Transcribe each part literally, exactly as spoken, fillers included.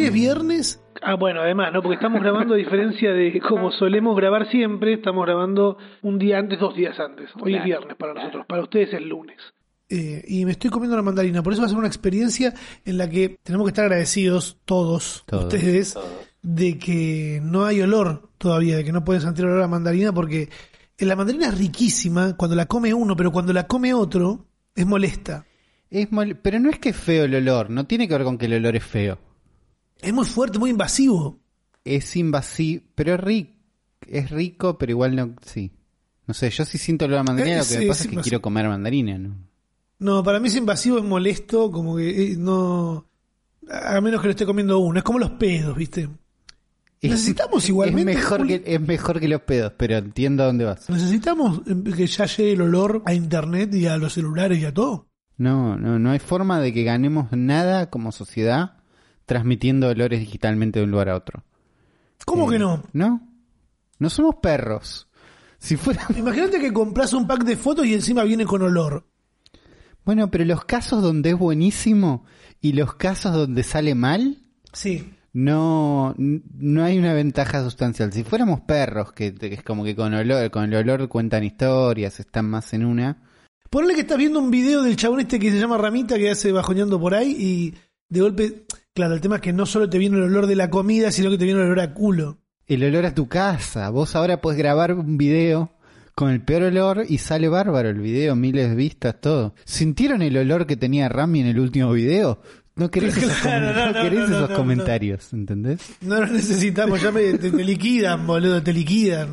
es viernes. Ah, bueno, además, ¿no? Porque estamos grabando a diferencia de como solemos grabar siempre, estamos grabando un día antes, dos días antes. Hoy claro, es viernes para claro. nosotros, para ustedes es lunes. Eh, y me estoy comiendo una mandarina, por eso va a ser una experiencia en la que tenemos que estar agradecidos todos, todos ustedes, todos. de que no hay olor todavía, de que no pueden sentir olor a mandarina, porque la mandarina es riquísima cuando la come uno, pero cuando la come otro es molesta. Es mol... Pero no es que es feo el olor, no tiene que ver con que el olor es feo. Es muy fuerte, muy invasivo. Es invasivo, pero es rico, es rico, pero igual no, sí. No sé, yo sí siento olor a mandarina, es, lo que me pasa es, es que quiero comer mandarina, ¿no? No, para mí es invasivo, es molesto, como que eh, no... A menos que lo esté comiendo uno, es como los pedos, ¿viste? Necesitamos igualmente... Es mejor, que, es mejor que los pedos, pero entiendo a dónde vas. Necesitamos que ya llegue el olor a internet y a los celulares y a todo. No, no, no hay forma de que ganemos nada como sociedad transmitiendo olores digitalmente de un lugar a otro. ¿Cómo eh, que no? No, no somos perros. Si fuera... Imagínate que compras un pack de fotos y encima viene con olor. Bueno, pero los casos donde es buenísimo y los casos donde sale mal, sí, no, no hay una ventaja sustancial. Si fuéramos perros, que, que es como que con olor, con el olor cuentan historias, están más en una. Ponle que estás viendo un video del chabón este que se llama Ramita, que hace bajoneando por ahí, y de golpe, claro, el tema es que no solo te viene el olor de la comida, sino que te viene el olor a culo. El olor a tu casa. Vos ahora podés grabar un video con el peor olor y sale bárbaro el video, miles de vistas, todo. ¿Sintieron el olor que tenía Rami en el último video? No querés esos, claro, com- no, no, no querés no, esos no, comentarios, no. ¿Entendés? No los necesitamos, ya me, te, te liquidan, boludo, te liquidan.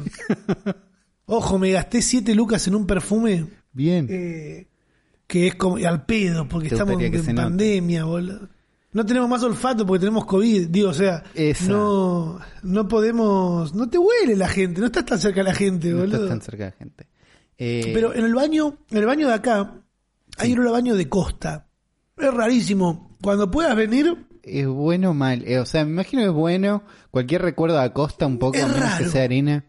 Ojo, me gasté siete lucas en un perfume. Bien. Eh, que es como al pedo, porque estamos en, en pandemia, boludo. No tenemos más olfato porque tenemos COVID, digo, o sea, Esa. no no podemos, no te huele la gente, no estás tan cerca de la gente, no boludo. No estás tan cerca de la gente. Eh... Pero en el baño, en el baño de acá, sí. hay olor a baño de costa. Es rarísimo. Cuando puedas venir... Es bueno o mal, eh, o sea, me imagino que es bueno, cualquier recuerdo a costa un poco, a menos que sea arena.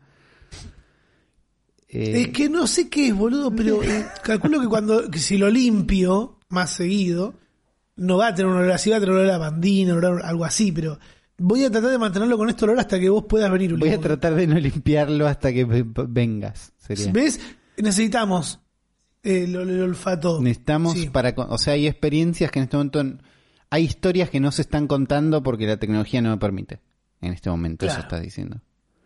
Eh... Es que no sé qué es, boludo, pero eh, calculo que cuando, que si lo limpio más seguido... No va a tener un olor así, va a tener un olor a bandina, olor a algo así, pero voy a tratar de mantenerlo con este olor hasta que vos puedas venir. Voy a tratar de no limpiarlo hasta que vengas. Sería. ¿Ves? Necesitamos el, el olfato. Necesitamos sí. para... O sea, hay experiencias que en este momento... Hay historias que no se están contando porque la tecnología no me permite. En este momento, claro. Eso estás diciendo.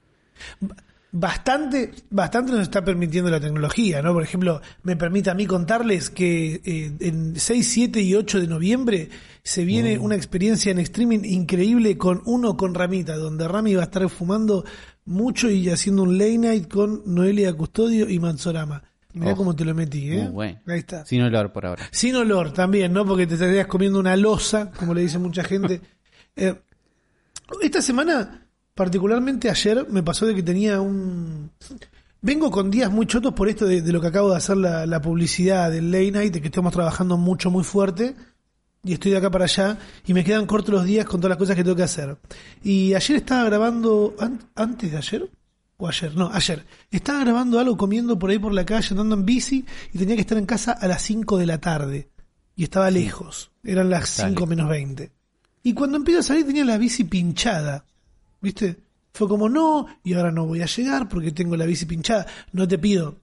Bastante, bastante nos está permitiendo la tecnología, ¿no? Por ejemplo, me permite a mí contarles que eh, en seis, siete y ocho de noviembre se viene mm. una experiencia en streaming increíble con uno con Ramita, donde Rami va a estar fumando mucho y haciendo un late night con Noelia Custodio y Mansorama. Mirá oh. cómo te lo metí, ¿eh? Muy bueno. Ahí está. Sin olor por ahora. Sin olor también, ¿no? Porque te estarías comiendo una losa, como le dice mucha gente. eh, esta semana... Particularmente ayer me pasó de que tenía un... Vengo con días muy chotos por esto de, de lo que acabo de hacer la, la publicidad del Late Night, de que estamos trabajando mucho, muy fuerte, y estoy de acá para allá, y me quedan cortos los días con todas las cosas que tengo que hacer. Y ayer estaba grabando... ¿an- ¿Antes de ayer? ¿O ayer? No, ayer. Estaba grabando algo, comiendo por ahí por la calle, andando en bici, y tenía que estar en casa a las cinco de la tarde. Y estaba sí. lejos. Eran las cinco menos veinte. Y cuando empiezo a salir tenía la bici pinchada. ¿Viste? Fue como no, y ahora no voy a llegar porque tengo la bici pinchada. No te pido,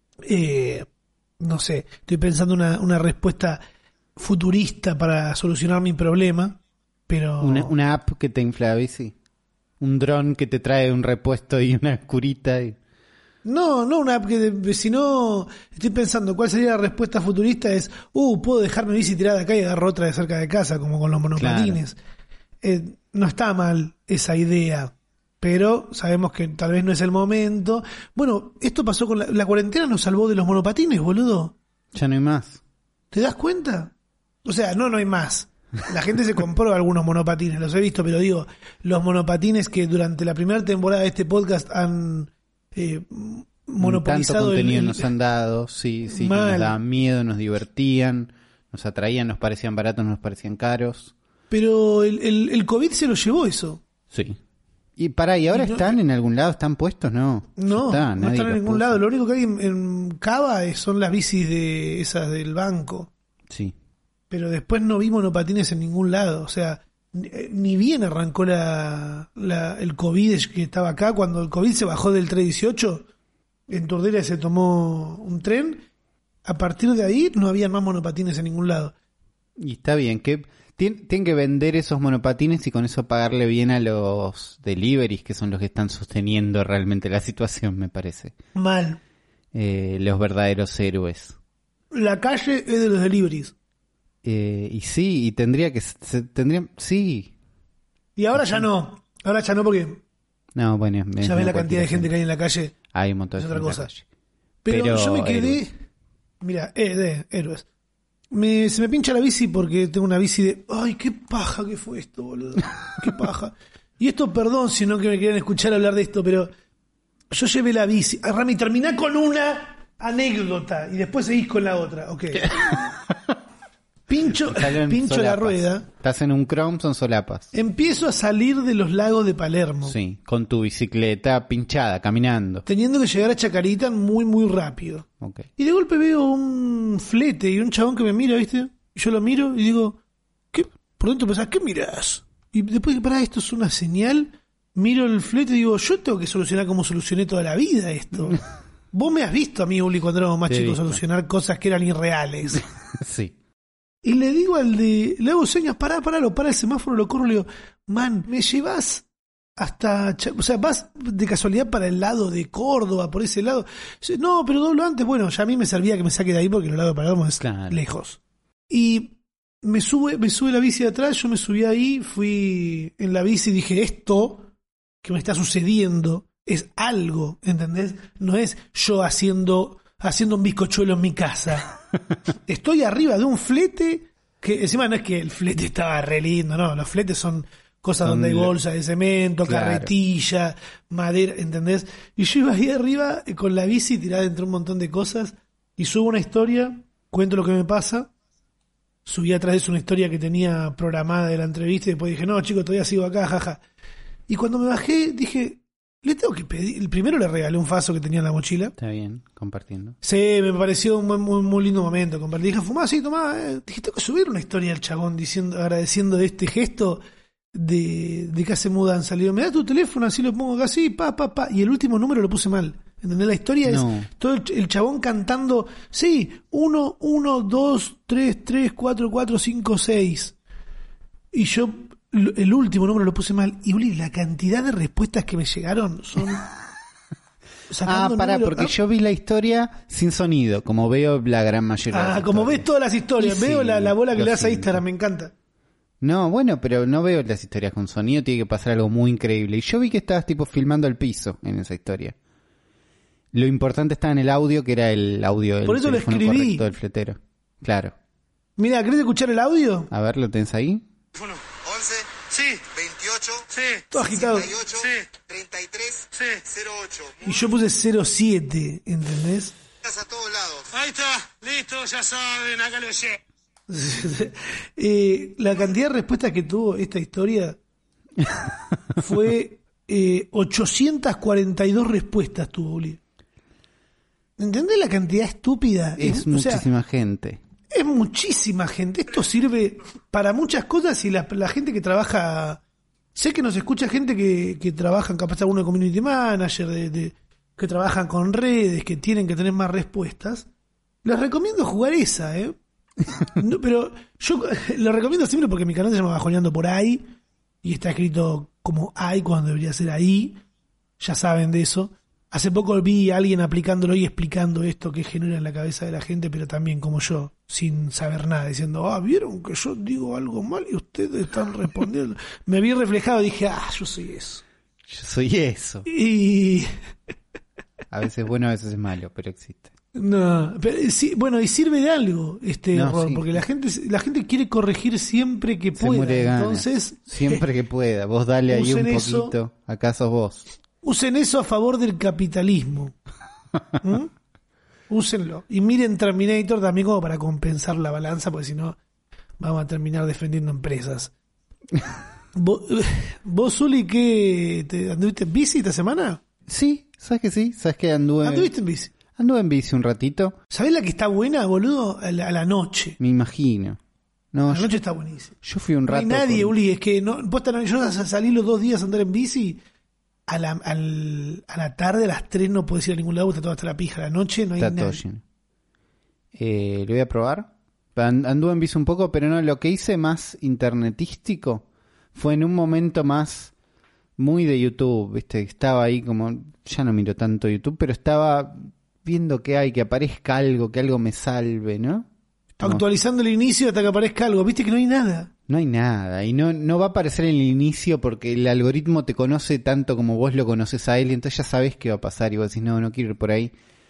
eh, no sé, estoy pensando una, una respuesta futurista para solucionar mi problema, pero... Una, una app que te infla la bici. Un dron que te trae un repuesto y una curita. Y... No, no una app que... Si no, estoy pensando cuál sería la respuesta futurista es, uh, puedo dejar mi bici tirada acá y agarro otra de cerca de casa, como con los monopatines. Claro. Eh, no está mal esa idea, pero sabemos que tal vez no es el momento. Bueno, esto pasó con la, la cuarentena, nos salvó de los monopatines, boludo. Ya no hay más. ¿Te das cuenta? O sea, no, no hay más. La gente se compró algunos monopatines, los he visto, pero digo, los monopatines que durante la primera temporada de este podcast han eh, monopolizado... Tanto contenido el, el... nos han dado, sí, sí, nos daban miedo, nos divertían, nos atraían, nos parecían baratos, nos parecían caros. Pero el, el, el COVID se lo llevó eso. Sí. Y para, ¿y ahora y no, están en algún lado? ¿Están puestos? No. No, está, no están en ningún puso. lado. Lo único que hay en, en Cava son las bicis de esas del banco. Sí. Pero después no vi monopatines en ningún lado. O sea, ni bien arrancó la, la, el COVID que estaba acá, cuando el COVID se bajó del trescientos dieciocho, en Turdera se tomó un tren, a partir de ahí no había más monopatines en ningún lado. Y está bien, que tienen, tienen que vender esos monopatines y con eso pagarle bien a los deliveries, que son los que están sosteniendo realmente la situación, me parece. Mal. Eh, los verdaderos héroes. La calle es de los deliveries. Eh, y sí, y tendría que... Se, tendría, sí. Y ahora ya no. Ahora ya no porque... No, bueno... Ya ves la cantidad de gente que hay en la calle. Hay un montón de gente en la la calle. Pero, Pero yo me quedé... héroes. Mira, eh, de héroes. Me, se me pincha la bici porque tengo una bici de... ¡Ay, qué paja que fue esto, boludo! ¡Qué paja! Y esto, perdón si no que me quieran escuchar hablar de esto, pero... Yo llevé la bici... Ah, Rami, terminá con una anécdota y después seguís con la otra. Ok. Pincho, pincho la rueda. Estás en un Chrome, son solapas. Empiezo a salir de los lagos de Palermo. Sí, con tu bicicleta pinchada, caminando. Teniendo que llegar a Chacarita muy, muy rápido. Okay. Y de golpe veo un flete y un chabón que me mira, ¿viste? Y yo lo miro y digo, ¿qué? Por dentro pensás, ¿qué mirás? Y después, pará, esto es una señal. Miro el flete y digo, yo tengo que solucionar como solucioné toda la vida esto. Vos me has visto a mí, Uli, cuando éramos más Te chicos, solucionar cosas que eran irreales. Sí. Y le digo al de, le hago señas, pará, pará, lo para el semáforo, lo corro, le digo, man, ¿me llevas hasta, o sea, vas de casualidad para el lado de Córdoba, por ese lado? Dice, no, pero doblo antes. Bueno, ya a mí me servía que me saque de ahí porque el lado de Palermo es claro. lejos. Y me sube, me sube la bici de atrás, yo me subí ahí, fui en la bici y dije, esto que me está sucediendo es algo, ¿entendés? No es yo haciendo, haciendo un bizcochuelo en mi casa. Estoy arriba de un flete que encima no es que el flete estaba re lindo, no, los fletes son cosas donde hay bolsa de cemento, claro. Carretilla, madera, ¿entendés? Y yo iba ahí arriba con la bici tirada entre un montón de cosas y subo una historia, cuento lo que me pasa, subí atrás de eso una historia que tenía programada de la entrevista y después dije, no chicos, todavía sigo acá, jaja. Y cuando me bajé dije, le tengo que pedir, el primero le regalé un faso que tenía en la mochila. Está bien, compartiendo. Sí, me pareció un muy, muy, muy lindo momento. Compartí, dije, fumá, sí, tomá. Eh. Dije, tengo que subir una historia al chabón diciendo, agradeciendo este gesto de, de que hace mudanza. Le digo, me da tu teléfono, así lo pongo acá, sí, pa, pa, pa. Y el último número lo puse mal. ¿Entendés? La historia es no. todo el, el chabón cantando, sí, uno, uno, dos, tres, tres, cuatro, cuatro, cinco, seis. Y yo... el último número lo puse mal. Y Uli, la cantidad de respuestas que me llegaron son... ah, pará, número, porque ¿no? Yo vi la historia sin sonido, como veo la gran mayoría. Ah, como ves todas las historias. Y veo sí, la, la bola que le das siento. a Instagram, me encanta. No, bueno, pero no veo las historias con sonido, tiene que pasar algo muy increíble. Y yo vi que estabas tipo filmando el piso en esa historia. Lo importante está en el audio, que era el audio del Por eso lo escribí. Correcto del fletero. Claro. Mira, ¿querés escuchar el audio? A ver, ¿lo tenés ahí? once, sí. veintiocho, sí. Todo agitado. treinta y ocho, sí. treinta y tres, sí. cero ocho. Y yo puse cero siete, ¿entendés? A todos lados. Ahí está, listo, ya saben, acá lo llegué. eh, la cantidad de respuestas que tuvo esta historia fue eh, ochocientas cuarenta y dos respuestas tuvo, Uli. ¿Entendés la cantidad estúpida? Es, es muchísima o sea, gente. Es muchísima gente. Esto sirve para muchas cosas y la, la gente que trabaja... Sé que nos escucha gente que, que trabaja, capaz alguno de community manager, de, de, que trabajan con redes, que tienen que tener más respuestas. Les recomiendo jugar esa, ¿eh? No, pero yo lo recomiendo siempre porque mi canal se llama Bajoneando por ahí y está escrito como ahí cuando debería ser ahí. Ya saben de eso. Hace poco vi a alguien aplicándolo y explicando esto que genera en la cabeza de la gente, pero también como yo, sin saber nada, diciendo, ah, vieron que yo digo algo mal y ustedes están respondiendo. Me vi reflejado y dije, ah, yo soy eso. Yo soy eso. Y... a veces es bueno, a veces es malo, pero existe. No, pero sí, bueno, y sirve de algo este no, error, sí. porque la gente la gente quiere corregir siempre que Se pueda. muere de ganas. Entonces, siempre que pueda. Vos dale ahí un poquito. Eso, acá sos vos. Usen eso a favor del capitalismo. ¿Mm? Úsenlo. Y miren Terminator también como para compensar la balanza, porque si no vamos a terminar defendiendo empresas. ¿Vos, vos Zuli, qué? ¿Te anduviste en bici esta semana? Sí, ¿sabes que sí? ¿Sabes que anduve? ¿Anduviste en bici? Anduve en bici un ratito. ¿Sabés la que está buena, boludo? A la, a la noche. Me imagino. No, La yo, noche está buenísima. yo fui un No hay rato. nadie, con- Uli, es que no, vos tan- yo salí los dos días a andar en bici, a la, al- a la tarde, a las tres no podés ir a ningún lado, está toda hasta la pija. A la noche no hay Está todo nadie. lleno. Eh, lo voy a probar. And- Anduve en bici un poco, pero no, lo que hice más internetístico fue en un momento más muy de YouTube, ¿viste? Estaba ahí como, ya no miro tanto YouTube, pero estaba viendo que hay, que aparezca algo, que algo me salve, ¿no? Como- Actualizando el inicio hasta que aparezca algo, viste que no hay nada. No hay nada, y no, no va a aparecer en el inicio porque el algoritmo te conoce tanto como vos lo conoces a él, y entonces ya sabés qué va a pasar, y vos decís, no, no quiero ir por ahí.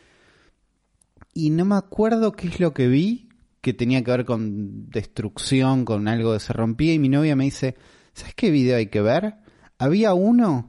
Y no me acuerdo qué es lo que vi, que tenía que ver con destrucción, con algo que se rompía, y mi novia me dice, ¿sabes qué video hay que ver? Había uno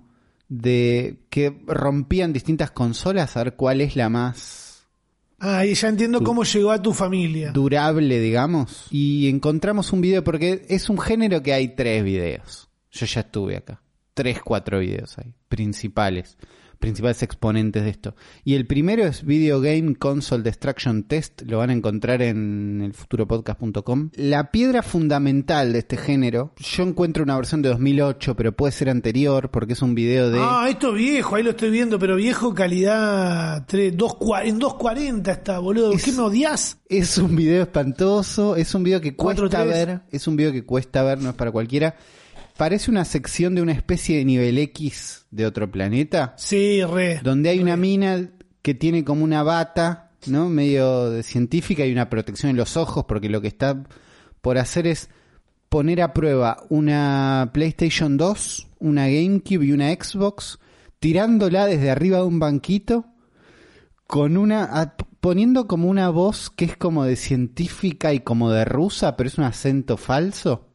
de que rompían distintas consolas, a ver cuál es la más Ah, y ya entiendo Du- cómo llegó a tu familia. durable, digamos, y encontramos un video, porque es un género que hay tres videos. Yo ya estuve acá. Tres, cuatro videos hay, principales, principales exponentes de esto. Y el primero es Video Game Console Destruction Test, lo van a encontrar en el futuro podcast punto com. La piedra fundamental de este género, yo encuentro una versión de dos mil ocho, pero puede ser anterior, porque es un video de... Ah, esto es viejo, ahí lo estoy viendo, pero viejo calidad tres, dos, cua- en dos cuarenta está, boludo. Es- ¿Qué me odias? Es un video espantoso, es un video que cuatro cuesta tres. ver, es un video que cuesta ver, no es para cualquiera. Parece una sección de una especie de nivel X de otro planeta, Sí, re. donde hay una mina que tiene como una bata, ¿no? Medio de científica y una protección en los ojos, porque lo que está por hacer es poner a prueba una PlayStation dos, una GameCube y una Xbox, tirándola desde arriba de un banquito, con una a- poniendo como una voz que es como de científica y como de rusa, pero es un acento falso.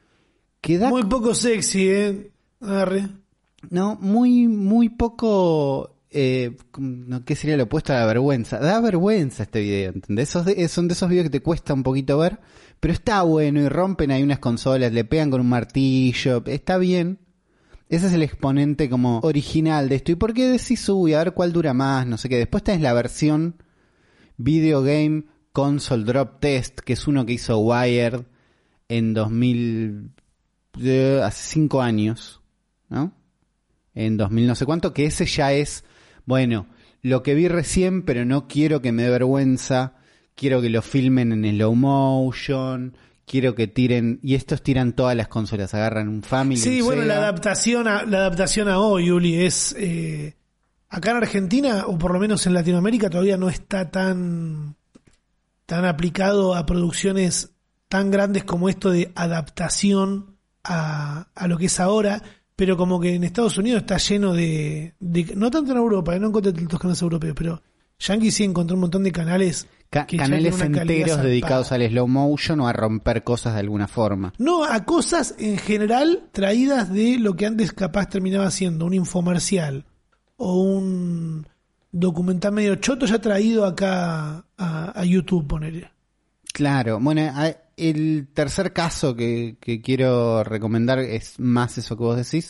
Que da Muy poco sexy, ¿eh? Arre. No, muy, muy poco, eh, no, ¿qué sería lo opuesto a la vergüenza? Da vergüenza este video, ¿entendés? Esos de- son de esos videos que te cuesta un poquito ver, pero está bueno, y rompen ahí unas consolas, le pegan con un martillo, está bien. Ese es el exponente como original de esto. ¿Y por qué decís, uy, a ver cuál dura más? No sé qué. Después tenés la versión Video Game Console Drop Test, que es uno que hizo Wired en dos mil, eh, hace cinco años, ¿no? En dos mil no sé cuánto, que ese ya es, bueno, lo que vi recién, pero no quiero que me dé vergüenza, quiero que lo filmen en slow motion, quiero que tiren, y estos tiran todas las consolas, agarran un Family, Sí, un bueno, la Sega. adaptación a, la adaptación a hoy, Uli, es... eh, acá en Argentina, o por lo menos en Latinoamérica, todavía no está tan, tan aplicado a producciones tan grandes como esto de adaptación a, a lo que es ahora, pero como que en Estados Unidos está lleno de... de- no tanto en Europa, eh, no encontré tantos canales europeos, pero Yankee sí encontró un montón de canales... Ca- que ya canales tienen una calidad enteros dedicados zarpada. al slow motion o a romper cosas de alguna forma. No, a cosas en general traídas de lo que antes capaz terminaba siendo un infomercial o un documental medio choto ya traído acá a, a YouTube, ponerle. Claro, bueno, a- el tercer caso que, que quiero recomendar es más eso que vos decís.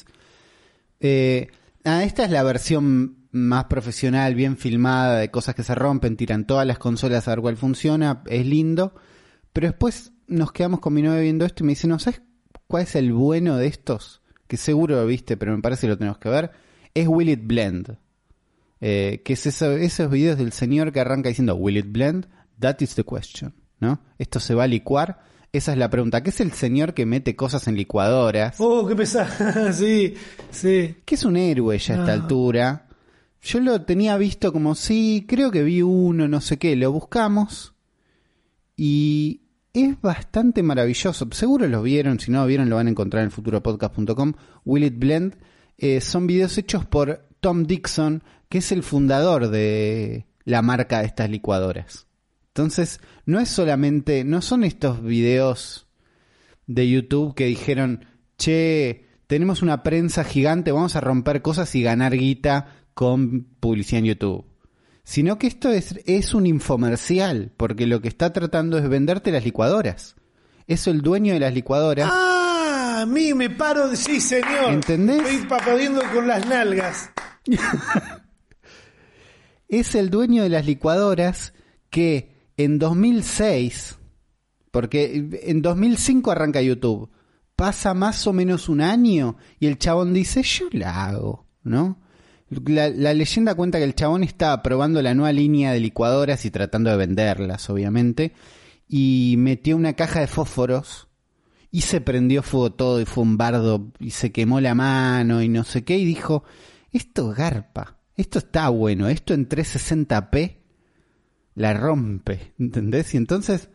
Eh, ah, esta es la versión más profesional, bien filmada, de cosas que se rompen, tiran todas las consolas a ver cuál funciona, es lindo. Pero después nos quedamos con mi novia viendo esto y me dice, ¿no sabes cuál es el bueno de estos? Que seguro lo viste, pero me parece que lo tenemos que ver. Es Will It Blend. Eh, que es eso, esos videos del señor que arranca diciendo, ¿Will it blend? That is the question, ¿no? ¿Esto se va a licuar? Esa es la pregunta. ¿Qué es el señor que mete cosas en licuadoras? Oh, qué pesada. Sí, sí. Que es un héroe ya a esta No. altura. Yo lo tenía visto como, sí, creo que vi uno, no sé qué. Lo buscamos y es bastante maravilloso. Seguro lo vieron, si no lo vieron lo van a encontrar en el futuro podcast punto com. Will It Blend. Eh, son videos hechos por Tom Dixon, que es el fundador de la marca de estas licuadoras. Entonces, no es solamente, no son estos videos de YouTube que dijeron, che, tenemos una prensa gigante, vamos a romper cosas y ganar guita con publicidad en YouTube. Sino que esto es, es un infomercial, porque lo que está tratando es venderte las licuadoras. Es el dueño de las licuadoras. Ah, a mí me paro de... Sí, señor. ¿Entendés? Estoy papadeando con las nalgas. Es el dueño de las licuadoras que en dos mil seis, Porque en dos mil cinco arranca YouTube. Pasa más o menos un año y el chabón dice, yo la hago, ¿no? La, la leyenda cuenta que el chabón estaba probando la nueva línea de licuadoras y tratando de venderlas, obviamente, y metió una caja de fósforos y se prendió fuego todo y fue un bardo y se quemó la mano y no sé qué, y dijo, esto garpa, esto está bueno, esto en trescientos sesenta p la rompe, ¿entendés? Y entonces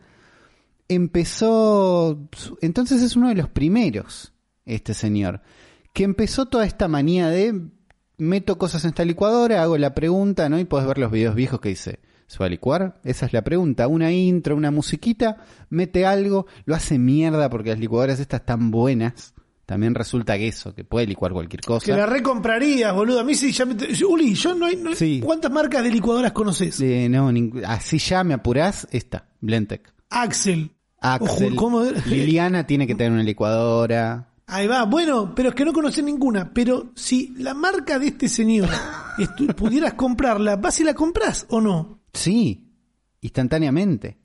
empezó, entonces es uno de los primeros, este señor, que empezó toda esta manía de meto cosas en esta licuadora, hago la pregunta, ¿no? Y podés ver los videos viejos que dice, ¿se va a licuar? Esa es la pregunta, una intro, una musiquita, mete algo, lo hace mierda porque las licuadoras estas están buenas. También resulta que eso, que puede licuar cualquier cosa. Que la recomprarías, boludo. A mí sí, ya me... Uli, yo no hay... No hay... Sí. ¿Cuántas marcas de licuadoras conoces? Eh, no, ning... así ya me apurás, esta, Blendtec. Axel. Axel. Ojo, ¿cómo? Liliana tiene que tener una licuadora. Ahí va. Bueno, pero es que no conoces ninguna. Pero si la marca de este señor estu- pudieras comprarla, ¿vas y la compras o no? Sí, instantáneamente.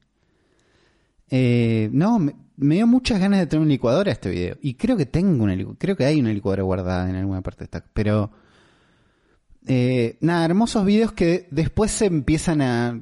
Eh, no, me, me dio muchas ganas de tener una licuadora este video. Y creo que tengo una licuadora, creo que hay una licuadora guardada en alguna parte de esta. Pero, eh, nada, hermosos videos que después se empiezan a...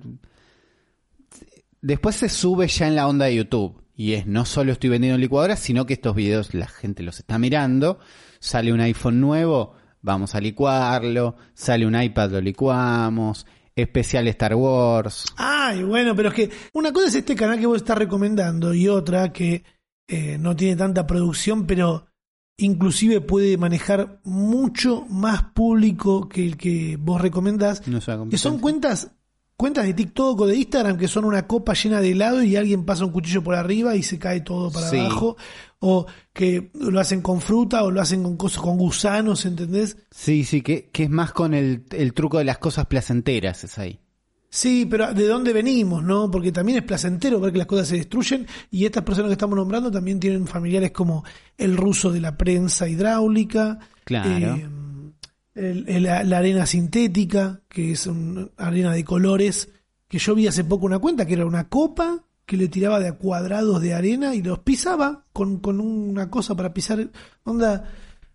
Después se sube ya en la onda de YouTube. Y es, no solo estoy vendiendo licuadoras, sino que estos videos la gente los está mirando. Sale un iPhone nuevo, vamos a licuarlo. Sale un iPad, lo licuamos. Especial Star Wars. Ay, bueno, pero es que una cosa es este canal que vos estás recomendando y otra que eh, no tiene tanta producción, pero inclusive puede manejar mucho más público que el que vos recomendás. No sé, que son cuentas cuentas de TikTok o de Instagram que son una copa llena de helado y alguien pasa un cuchillo por arriba y se cae todo para sí. abajo. O que lo hacen con fruta o lo hacen con cosas, con gusanos, ¿entendés? Sí, sí, que, que es más con el, el truco de las cosas placenteras, es ahí. Sí, pero ¿de dónde venimos, no? Porque también es placentero ver que las cosas se destruyen y estas personas que estamos nombrando también tienen familiares como el ruso de la prensa hidráulica, Claro. eh, el, el, la arena sintética, que es una arena de colores, que yo vi hace poco una cuenta que era una copa que le tiraba de a cuadrados de arena y los pisaba con, con una cosa para pisar, onda,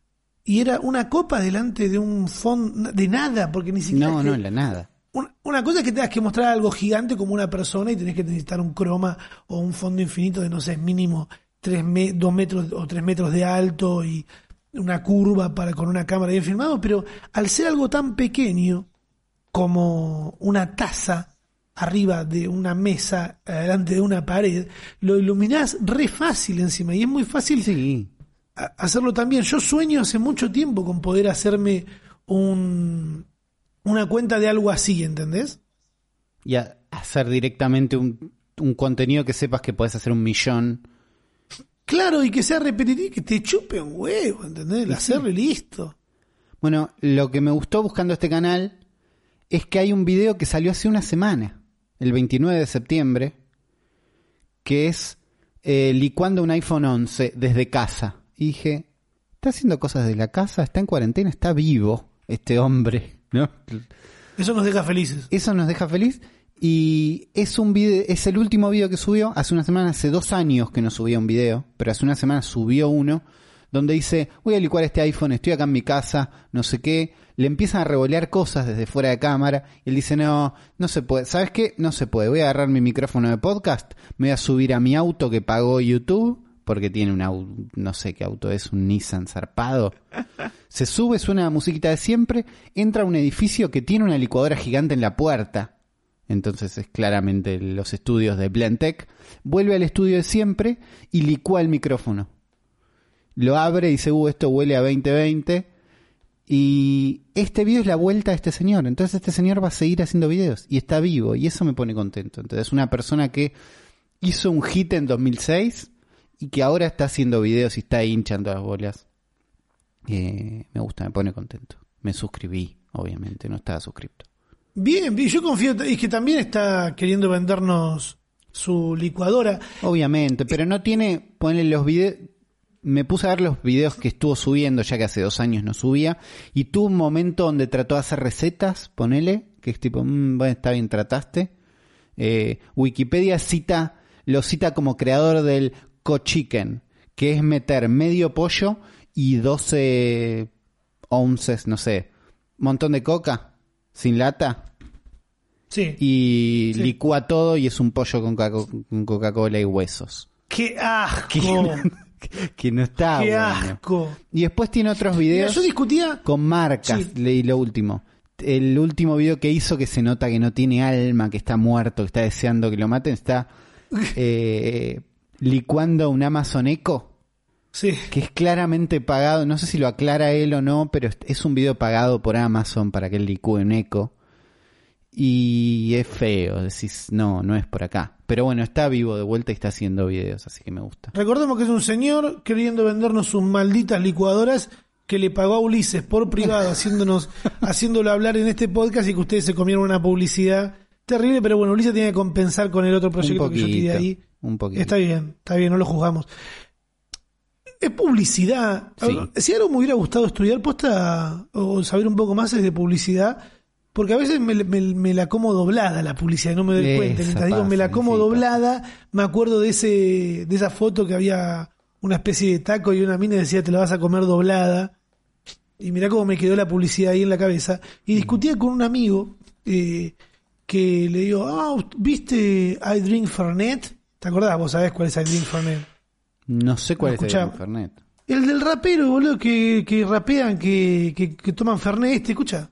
y era una copa delante de un fondo, de nada, porque ni siquiera... No, es que, no, la nada. Una, una cosa es que tengas que mostrar algo gigante como una persona y tenés que necesitar un croma o un fondo infinito de, no sé, mínimo tres me, dos metros o tres metros de alto y una curva para con una cámara bien filmado, pero al ser algo tan pequeño como una taza arriba de una mesa, delante de una pared, lo iluminás re fácil encima y es muy fácil Sí. a- hacerlo también. Yo sueño hace mucho tiempo con poder hacerme un una cuenta de algo así, ¿entendés? Y a, hacer directamente un, un contenido que sepas que podés hacer un millón. Claro, y que sea repetitivo, que te chupe un huevo, ¿entendés? El hacerlo y listo. Bueno, lo que me gustó buscando este canal es que hay un video que salió hace una semana, el veintinueve de septiembre, que es eh, licuando un iPhone once desde casa. Y dije, está haciendo cosas de la casa, está en cuarentena, está vivo este hombre, ¿no? Eso nos deja felices. Eso nos deja feliz. Y es un video, es el último video que subió. Hace una semana, hace dos años que no subía un video, pero hace una semana subió uno donde dice, voy a licuar este iPhone, estoy acá en mi casa, no sé qué. Le empiezan a revolear cosas desde fuera de cámara. Y él dice, no, no se puede. ¿Sabes qué? No se puede. Voy a agarrar mi micrófono de podcast, me voy a subir a mi auto que pagó YouTube, porque tiene un auto, no sé qué auto es, un Nissan zarpado. Se sube, suena la musiquita de siempre, entra a un edificio que tiene una licuadora gigante en la puerta. Entonces es claramente los estudios de Blendtec. Vuelve al estudio de siempre y licúa el micrófono. Lo abre y dice, uh, esto huele a veinte veinte. Y este video es la vuelta de este señor. Entonces este señor va a seguir haciendo videos y está vivo y eso me pone contento. Entonces una persona que hizo un hit en dos mil seis y que ahora está haciendo videos y está hinchando las bolas. Eh, me gusta, me pone contento. Me suscribí, obviamente, no estaba suscripto. Bien, bien, yo confío, es que también está queriendo vendernos su licuadora. Obviamente, pero no tiene, ponle los videos, me puse a ver los videos que estuvo subiendo, ya que hace dos años no subía, y tuvo un momento donde trató de hacer recetas, ponele, que es tipo, mmm, bueno, está bien, trataste. Eh, Wikipedia cita lo cita como creador del co-chicken, que es meter medio pollo y doce onces, no sé, montón de coca, sin lata, Sí. y Sí. licúa todo y es un pollo con, Coca- con Coca-Cola y huesos. ¡Qué asco! Que, que no está ¡Qué bueno. asco! Y después tiene otros Mira, videos yo discutía... con marcas, Sí. leí lo último. El último video que hizo que se nota que no tiene alma, que está muerto, que está deseando que lo maten, está eh, licuando un Amazon Echo, Sí. que es claramente pagado, no sé si lo aclara él o no, pero es un video pagado por Amazon para que él licúe un Echo. Y es feo, decís, no, no es por acá. Pero bueno, está vivo de vuelta y está haciendo videos, así que me gusta. Recordemos que es un señor queriendo vendernos sus malditas licuadoras que le pagó a Ulises por privado, haciéndonos, haciéndolo hablar en este podcast y que ustedes se comieron una publicidad terrible, pero bueno, Ulises tiene que compensar con el otro proyecto Un que yo tiré poquito, ahí. un poquito. Está bien, está bien, no lo juzgamos. Es publicidad. Sí. Si algo me hubiera gustado estudiar posta o saber un poco más es de publicidad, porque a veces me, me- me la como doblada la publicidad, no me doy Esa cuenta. Mientras digo pasa, me la como sí, doblada, me acuerdo de ese de esa foto que había una especie de taco y una mina decía te la vas a comer doblada. Y mirá cómo me quedó la publicidad ahí en la cabeza. Y discutía con un amigo eh, que le digo, ah, ¿viste I Drink Fernet? ¿Te acordás? Vos sabés cuál es I Drink Fernet. No sé cuál es Escuchá. el Internet. El del rapero, boludo, que, que rapean, que, que, que toman Fernet, este, escucha.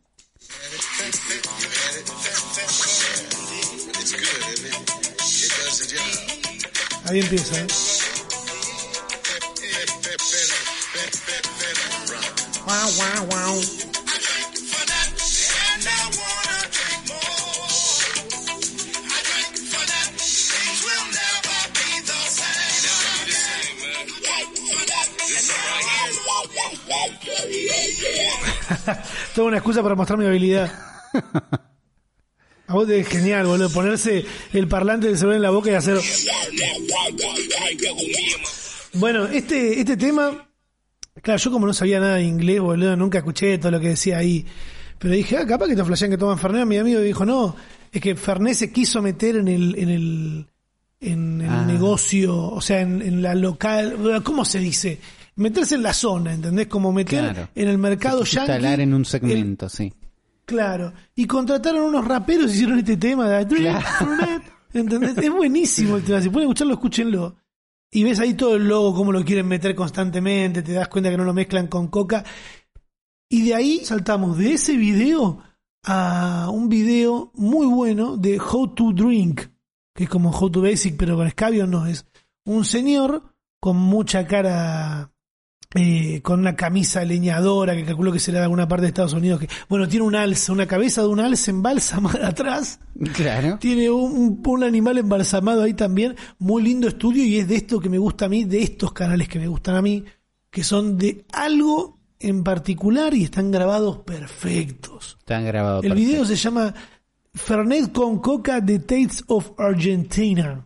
Ahí empieza, ¿eh? Guau, guau, guau. Tengo una excusa para mostrar mi habilidad. A vos te es genial, boludo, ponerse el parlante del celular en la boca y hacer... Bueno, este, este tema... Claro, yo como no sabía nada de inglés, boludo, nunca escuché todo lo que decía ahí. Pero dije, ah, capaz que te flashean que toman Fernet. Mi amigo dijo, no, es que Fernet se quiso meter en el... En el en el Ah. negocio, o sea, en, en la local... ¿Cómo se dice? Meterse en la zona, ¿entendés? Como meter Claro. en el mercado Se quiso yankee... instalar en un el- segmento, sí. Claro, y contrataron unos raperos y hicieron este tema de Drink Fernet, ¿entendés? Es buenísimo el tema, si pueden escucharlo, escúchenlo. Y ves ahí todo el logo, cómo lo quieren meter constantemente, te das cuenta que no lo mezclan con coca. Y de ahí saltamos de ese video a un video muy bueno de How to Drink, que es como How to Basic, pero con escabio no, es un señor con mucha cara... Eh, con una camisa leñadora que calculo que será de alguna parte de Estados Unidos, que bueno, tiene un alce, una cabeza de un alce embalsamada atrás, Claro. tiene un, un, un animal embalsamado ahí también, muy lindo estudio, y es de esto que me gusta a mí, de estos canales que me gustan a mí, que son de algo en particular y están grabados perfectos. Están grabados. El video se llama Fernet con Coca, The Taste of Argentina.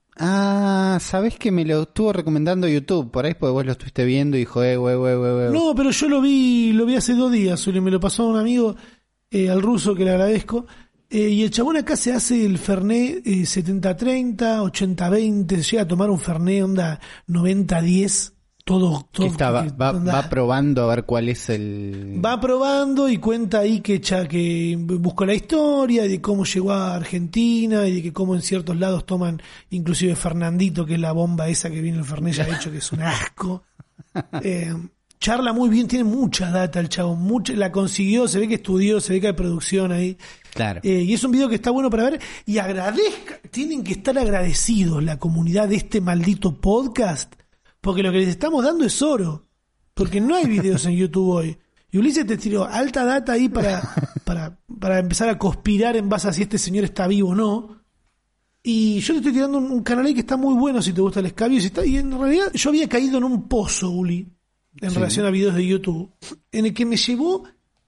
Ah, ¿sabés que me lo estuvo recomendando YouTube? Por ahí porque vos lo estuviste viendo y dijo, eh, güey, güey, güey, güey. No, pero yo lo vi, lo vi hace dos días, Zuli, me lo pasó un amigo, eh, al ruso, que le agradezco. Eh, y el chabón acá se hace el Fernet eh, setenta treinta, ochenta veinte, se llega a tomar un Fernet onda noventa diez, todo, todo ¿Qué está? Va, que- va- onda- va probando a ver cuál es el... va probando y cuenta ahí que, cha- que buscó la historia de cómo llegó a Argentina y de que cómo en ciertos lados toman inclusive Fernandito, que es la bomba esa que viene el Fernet ya hecho, que es un asco. Eh, charla muy bien, tiene mucha data el chavo, mucha, la consiguió, se ve que estudió, se ve que hay producción ahí. Claro. Eh, y es un video que está bueno para ver. Y agradezca, tienen que estar agradecidos la comunidad de este maldito podcast, porque lo que les estamos dando es oro. Porque no hay videos en YouTube hoy. Y Ulises te tiró alta data ahí para, para, para empezar a conspirar en base a si este señor está vivo o no. Y yo te estoy tirando un, un canal ahí que está muy bueno si te gusta el escabio. Si está, y en realidad yo había caído en un pozo, Uli, en Sí. relación a videos de YouTube, en el que me llevó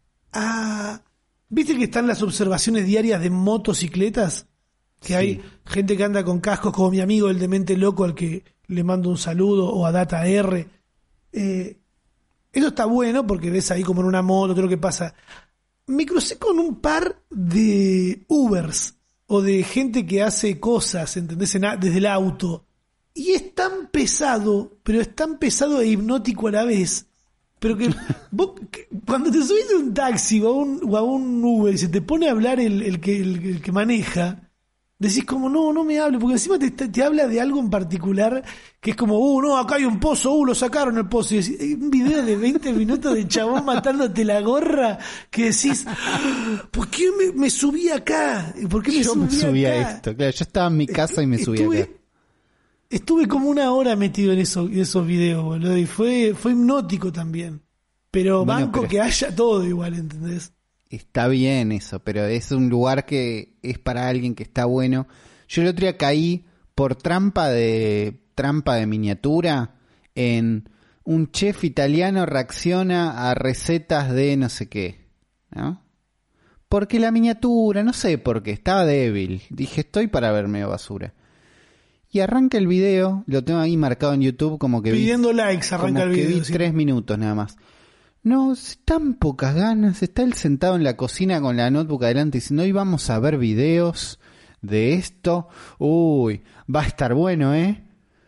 a... ¿Viste que están las observaciones diarias de motocicletas? Que Sí. hay gente que anda con cascos, como mi amigo el demente loco al que le mando un saludo, o a Data R. Eh, eso está bueno porque ves ahí como en una moto, todo lo que pasa. Me crucé con un par de Ubers, o de gente que hace cosas, ¿entendés? En a- desde el auto. Y es tan pesado, pero es tan pesado e hipnótico a la vez. Pero que, vos, que cuando te subís a un taxi o a un, o a un Uber y se te pone a hablar el, el, que, el, el que maneja, decís como, no, no me hable, porque encima te, te, te habla de algo en particular que es como, uh, no, acá hay un pozo, uh, lo sacaron el pozo. Y decís, hay un video de veinte minutos de chabón matándote la gorra que decís, ¿por qué me, me subí acá? ¿Por qué me Yo subí me subí acá? a esto, claro, yo estaba en mi casa y me subí Estuve- acá. Estuve como una hora metido en, eso, en esos videos, boludo, y fue, fue hipnótico también. Pero Bueno, banco pero- que haya todo igual, ¿entendés? Está bien eso, pero es un lugar que es para alguien que está bueno. Yo el otro día caí por trampa de trampa de miniatura en un chef italiano reacciona a recetas de no sé qué, ¿no? Porque la miniatura, no sé por qué, estaba débil. Dije, estoy para ver medio basura. Y arranca el video, lo tengo ahí marcado en YouTube como que vi- Pidiendo likes arranca como el que video. vi sí. tres minutos nada más. No, tan pocas ganas. Está él sentado en la cocina con la notebook adelante diciendo, hoy vamos a ver videos de esto. Uy, va a estar bueno, ¿eh?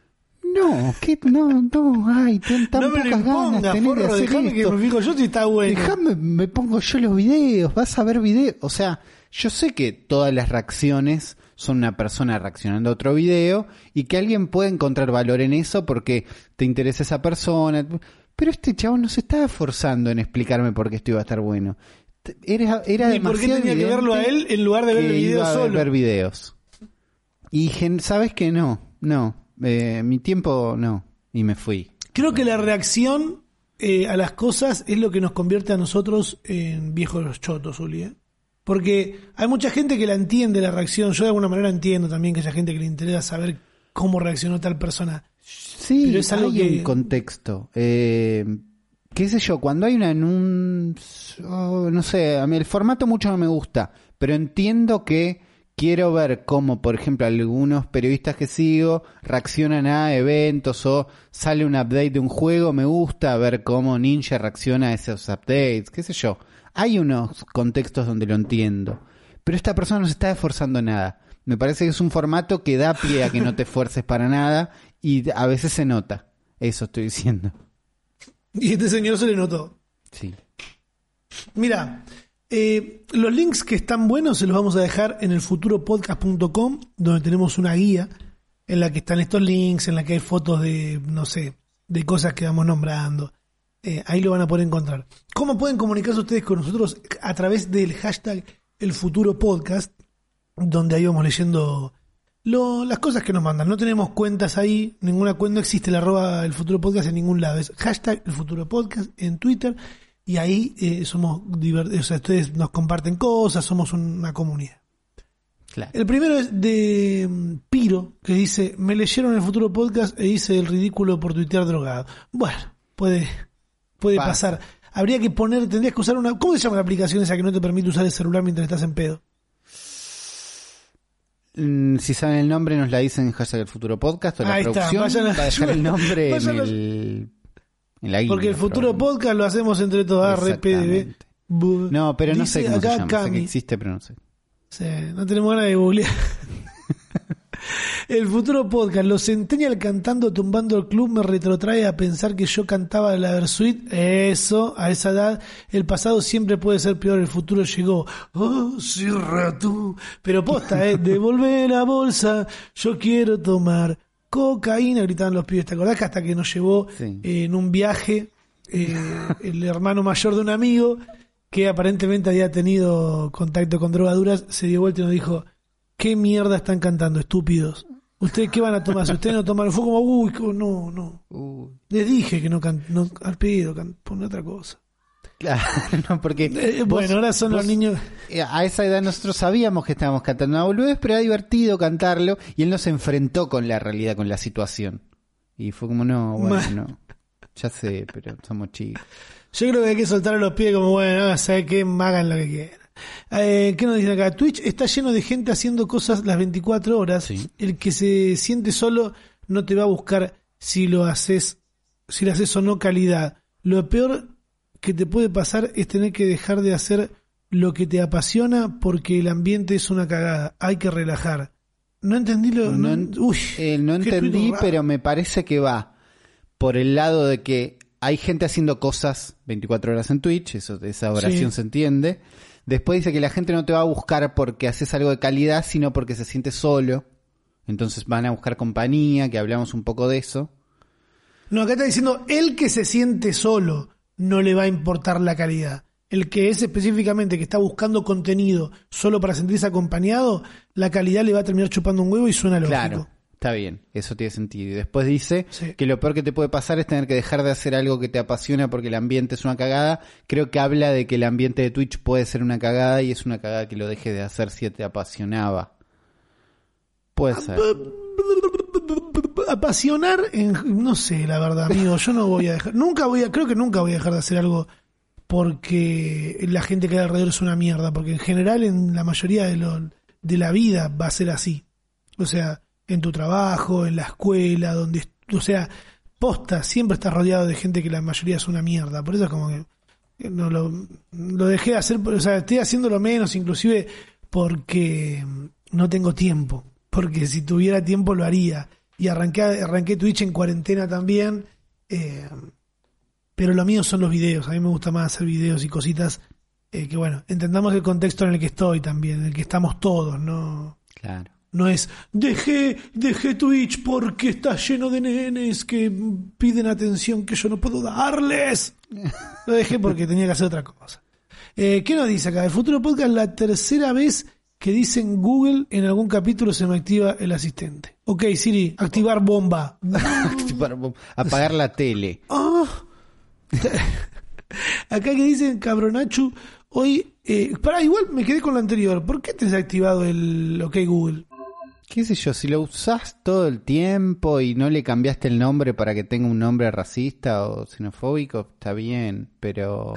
No, ¿qué? No, no, ay, ten tan No me lo pocas ganas impongas, tenés de porro, hacer dejame que esto. me fijo yo si está bueno. Dejame, me pongo yo los videos, vas a ver videos. O sea, yo sé que todas las reacciones son una persona reaccionando a otro video y que alguien puede encontrar valor en eso porque te interesa esa persona. Pero este chabón no se estaba esforzando en explicarme por qué esto iba a estar bueno. Era, era ¿Y por qué demasiado tenía que verlo a evidente él en lugar de ver el que video iba a solo? ver videos. Y gen- sabes que no, no, eh, mi tiempo no, y me fui. Creo que la reacción eh, a las cosas es lo que nos convierte a nosotros en viejos chotos, Uli, ¿eh? Porque hay mucha gente que la entiende la reacción. Yo de alguna manera entiendo también que haya gente que le interesa saber cómo reaccionó tal persona. Sí, Pero es algo hay que- un contexto. Eh, qué sé yo, cuando hay un anuncio, oh, no sé, a mí el formato mucho no me gusta, pero entiendo que quiero ver cómo, por ejemplo, algunos periodistas que sigo reaccionan a eventos o sale un update de un juego, me gusta ver cómo Ninja reacciona a esos updates, qué sé yo. Hay unos contextos donde lo entiendo, pero esta persona no se está esforzando en nada. Me parece que es un formato que da pie a que no te esfuerces para nada y a veces se nota. Eso estoy diciendo. Y este señor se le notó. Sí. Mira, eh, los links que están buenos se los vamos a dejar en el futuro podcast punto com, donde tenemos una guía en la que están estos links, en la que hay fotos de, no sé, de cosas que vamos nombrando. Eh, ahí lo van a poder encontrar. ¿Cómo pueden comunicarse ustedes con nosotros? A través del hashtag El Futuro Podcast, donde ahí vamos leyendo lo, las cosas que nos mandan. No tenemos cuentas ahí, ninguna cuenta, no existe el arroba El Futuro Podcast en ningún lado. Es hashtag El Futuro Podcast en Twitter y ahí eh, somos divert- o sea, ustedes nos comparten cosas, somos una comunidad. Claro. El primero es de mm, Piro, que dice, me leyeron El Futuro Podcast e hice el ridículo por tuitear drogado. Bueno, puede, puede Pasa. pasar. Habría que poner, tendrías que usar una... ¿Cómo se llama la aplicación esa que no te permite usar el celular mientras estás en pedo? Mm, Si saben el nombre, nos la dicen en hashtag El Futuro Podcast o la Ahí está, producción vayan a- va a dejar el nombre en, vayan a- el, en la guía. Porque el Futuro probablemente. Podcast lo hacemos entre todos. Ah, re P D B. Exactamente. Bu- No, pero no Dice sé cómo se acá llama. Sé Cami. que existe, pero no sé. Sí, no tenemos ganas de googlear. El Futuro Podcast, los Centennial cantando Tumbando el Club me retrotrae a pensar que yo cantaba la Versuit. Eso, a esa edad, el pasado siempre puede ser peor, el futuro llegó. Oh, cierra tú. Pero posta, eh, devolver la bolsa, yo quiero tomar cocaína, gritaban los pibes. ¿Te acordás que hasta que nos llevó Sí. eh, en un viaje eh, el hermano mayor de un amigo que aparentemente había tenido contacto con drogaduras, se dio vuelta y nos dijo, ¿qué mierda están cantando, estúpidos? ¿Ustedes qué van a tomar? Si ustedes no tomaron, fue como, uy, como, no, no. Uy. Les dije que no can, no al pedo, can, pon otra cosa. Claro, no, porque Eh, vos- bueno, ahora son vos- los niños. eh, a esa edad nosotros sabíamos que estábamos cantando una boludez, pero era divertido cantarlo y él nos enfrentó con la realidad, con la situación. Y fue como, no, bueno, Ma- no. Ya sé, pero somos chicos. Yo creo que hay que soltar a los pies como, bueno, ¿sabes qué? Hagan lo que quieran. Eh, ¿Qué nos dicen acá? Twitch está lleno de gente haciendo cosas las veinticuatro horas. Sí. El que se siente solo no te va a buscar si lo haces, si lo haces o no calidad. Lo peor que te puede pasar es tener que dejar de hacer lo que te apasiona porque el ambiente es una cagada. Hay que relajar. No entendí lo... No, no, uy, eh, no entendí, pero me parece que va por el lado de que hay gente haciendo cosas veinticuatro horas en Twitch, eso, esa oración Sí. se entiende. Después dice que la gente no te va a buscar porque haces algo de calidad, sino porque se siente solo. Entonces van a buscar compañía, que hablamos un poco de eso. No, acá está diciendo, el que se siente solo no le va a importar la calidad. El que es específicamente que está buscando contenido solo para sentirse acompañado, la calidad le va a terminar chupando un huevo y suena lógico. Claro, está bien, eso tiene sentido. Y después dice Sí. que lo peor que te puede pasar es tener que dejar de hacer algo que te apasiona porque el ambiente es una cagada. Creo que habla de que el ambiente de Twitch puede ser una cagada y es una cagada que lo dejes de hacer si te apasionaba. Puede ser. Apasionar, en, no sé, la verdad, amigo, yo no voy a dejar, nunca voy a, creo que nunca voy a dejar de hacer algo porque la gente que hay alrededor es una mierda, porque en general en la mayoría de, lo, de la vida va a ser así. O sea, en tu trabajo, en la escuela, donde, o sea, posta, siempre estás rodeado de gente que la mayoría es una mierda. Por eso es como que no lo, lo dejé de hacer, o sea, estoy haciéndolo menos, inclusive porque no tengo tiempo. Porque si tuviera tiempo lo haría. Y arranqué, arranqué Twitch en cuarentena también. Eh, pero lo mío son los videos. A mí me gusta más hacer videos y cositas eh, que, bueno, entendamos el contexto en el que estoy también, en el que estamos todos, ¿no? Claro. No es, dejé, dejé Twitch porque está lleno de nenes que piden atención que yo no puedo darles. Lo dejé porque tenía que hacer otra cosa. Eh, ¿Qué nos dice acá? El Futuro Podcast, la tercera vez que dicen Google, en algún capítulo se me activa el asistente. Ok, Siri, activar bomba. Para apagar la tele. Ah. Acá que dicen, cabronachu, hoy... Eh, pará, igual me quedé con lo anterior. ¿Por qué te has activado el OK Google? ¿Qué sé yo? Si lo usás todo el tiempo y no le cambiaste el nombre para que tenga un nombre racista o xenofóbico, está bien, pero...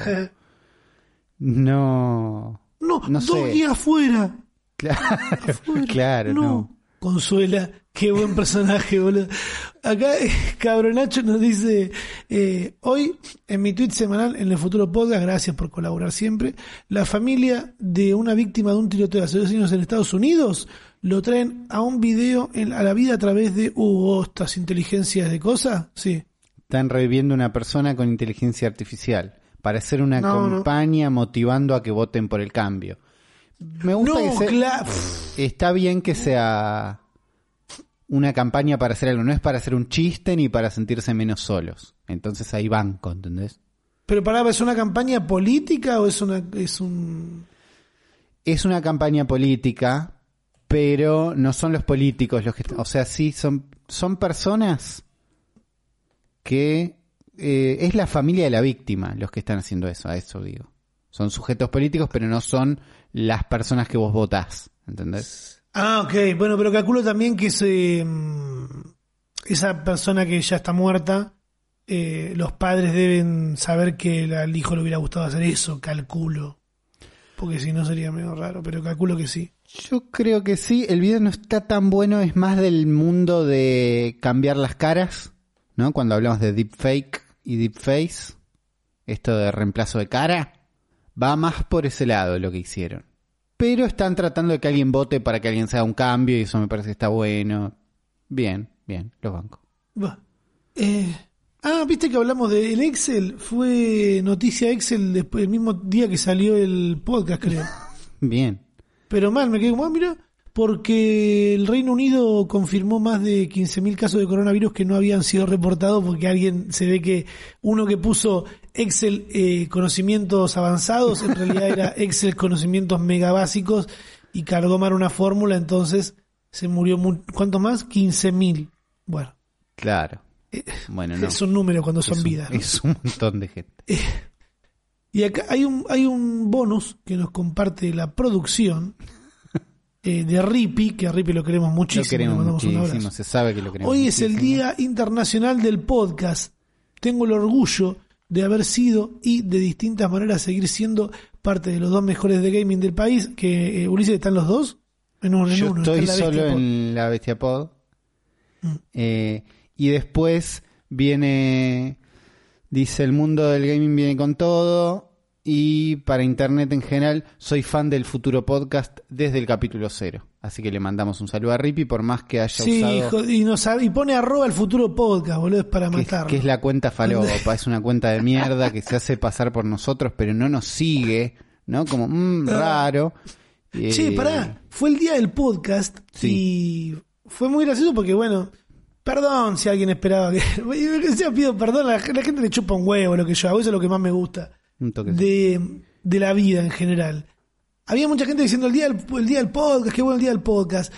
No... No, No dos sé. días afuera. Claro, Afuera. claro, no. Consuela, qué buen personaje, boludo. Acá eh, Cabronacho nos dice, eh, hoy en mi tweet semanal en el Futuro Podcast, gracias por colaborar siempre, la familia de una víctima de un tiroteo hace dos años en Estados Unidos lo traen a un video en, a la vida a través de, uh, estas inteligencias de cosas, sí. Están reviviendo una persona con inteligencia artificial para hacer una No, campaña motivando a que voten por el cambio. Me gusta No, que sea, claro. está bien que sea una campaña para hacer algo, no es para hacer un chiste ni para sentirse menos solos. Entonces ahí banco, ¿entendés? Pero pará, ¿es una campaña política o es una es un Es una campaña política, pero no son los políticos los que, o sea, sí son son personas que eh, es la familia de la víctima los que están haciendo eso, a eso digo. Son sujetos políticos, pero no son las personas que vos votás, ¿entendés? Ah, ok. Bueno, pero calculo también que ese, esa persona que ya está muerta, eh, los padres deben saber que al hijo le hubiera gustado hacer eso, calculo. Porque si no sería medio raro, pero calculo que sí. Yo creo que sí, el video no está tan bueno, es más del mundo de cambiar las caras, ¿no? Cuando hablamos de deepfake y deepface, esto de reemplazo de cara, va más por ese lado lo que hicieron. Pero están tratando de que alguien vote para que alguien se haga un cambio y eso me parece que está bueno. Bien, bien, los bancos. Va. Eh, ah, viste que hablamos de el Excel. Fue noticia Excel después, el mismo día que salió el podcast, creo. Bien. Pero mal, me quedé como, ah, mira, porque el Reino Unido confirmó más de quince mil casos de coronavirus que no habían sido reportados porque alguien se ve que uno que puso Excel eh, conocimientos avanzados en realidad era Excel conocimientos mega básicos y cargó mal una fórmula, entonces se murió, mu- ¿cuánto más? quince mil. Bueno, Claro. Bueno, no. es un número cuando son Es un- vidas, ¿no? Es un montón de gente. Y acá hay un, hay un bonus que nos comparte la producción eh, de Rippy, que a Rippy lo queremos muchísimo. Lo queremos le mandamos un muchísimo, abrazo. se sabe que lo queremos Hoy es el muchísimo. Día Internacional del Podcast. Tengo el orgullo de haber sido y de distintas maneras seguir siendo parte de los dos mejores de gaming del país. Que eh, Ulises, ¿están los dos? En uno, en Yo uno. estoy está la solo Bestia Pod. en la Bestia Pod. Mm. Eh, y después viene, dice, el mundo del gaming viene con todo. Y para internet en general, soy fan del Futuro Podcast desde el capítulo cero. Así que le mandamos un saludo a Rippy, por más que haya sí, usado... hijo, y, nos, y pone arroba el Futuro Podcast, boludo, es para que, matarlo. que es la cuenta falopa, es una cuenta de mierda que se hace pasar por nosotros, pero no nos sigue, ¿no? Como, mmm, raro. Che, eh... pará, fue el día del podcast sí. y fue muy gracioso porque, bueno... Perdón si alguien esperaba que... que sea, pido perdón, a la, la gente le chupa un huevo lo que yo hago, eso es lo que más me gusta de, de la vida en general. Había mucha gente diciendo el día del, el día del podcast, qué bueno el día del podcast.